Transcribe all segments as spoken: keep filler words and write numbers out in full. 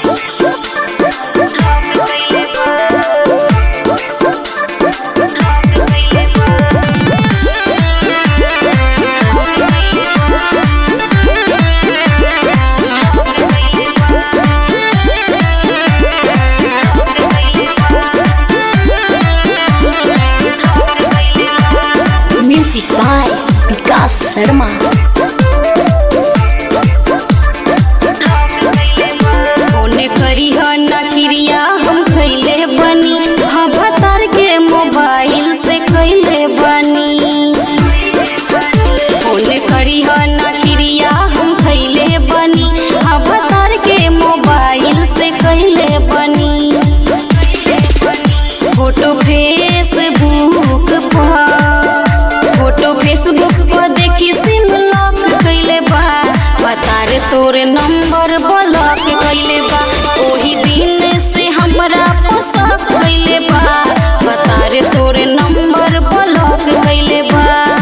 Music by Vikas Sharma. ओने करी ह ना क्रिया हम खैले बनी, हाँ भतार के मोबाइल से कैले बनी। ओने करी ह ना क्रिया हम खैले बनी, हाँ भतार के मोबाइल से कैले बनी। फोटो फेसबुक पर फोटो फेसबुक पर देखी सिम लॉक कैले बा, बता रे तोरे नंबर ब्लॉक कैले बा। ओही दिन से हमरा पसंद कैले बा, बता रे तोरे नंबर ब्लॉक कैले बा।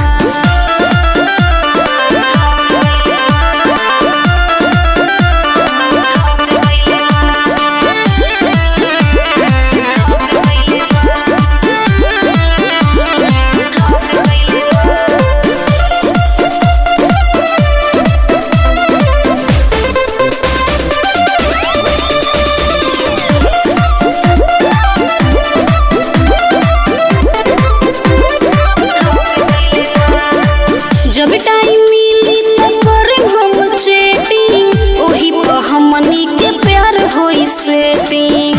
जब टाइम मिली त करें हम चैटिंग, ओही पर हमनी के प्यार होई सेटिंग।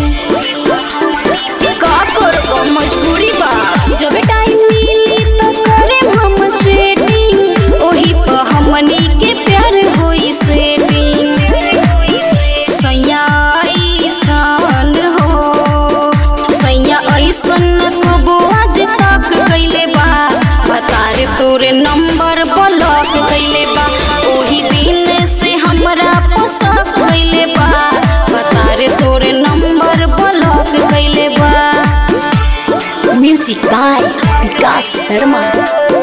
का करबो मजबूरी बा, जब टाइम मिली त करें हम चैटिंग, ओही पर हमनी के प्यार होई सेटिंग। सैया ऐसन हो सैया ऐसन कबो आज तक कैले बा, बता रे तोरे नंबर ब्लॉक कैले बा। ओही दिन से हमरा पसंद कैले बा, बता रे तोरे नंबर ब्लॉक कैले बा। Music by Vikas Sharma.